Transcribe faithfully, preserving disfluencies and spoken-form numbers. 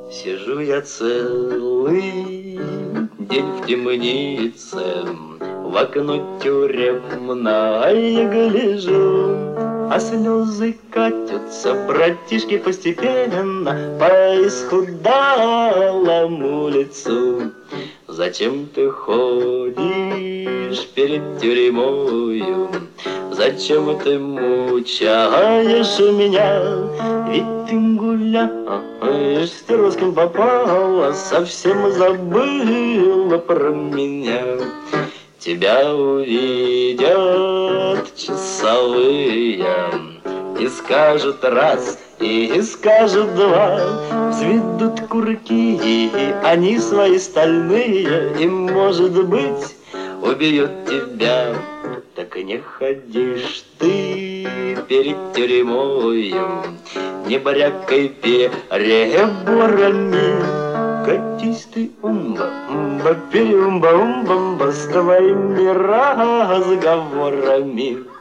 Сижу я целый день в темнице, в окно тюремное гляжу, а слезы катятся, братишки, постепенно по исхудалому лицу. Зачем ты ходишь перед тюрьмою? Зачем ты мучаешь меня? Ведь ты гуляешь, с русским попала, совсем забыла про меня. Тебя увидят часовые и скажут раз, и скажут два. Взведут курки, и они свои стальные, и, может быть, убьют тебя. Так и не ходишь ты перед тюрьмою, не брякай переборами. Катись ты, умба, умба, переумба, умба, умба, с твоими разговорами.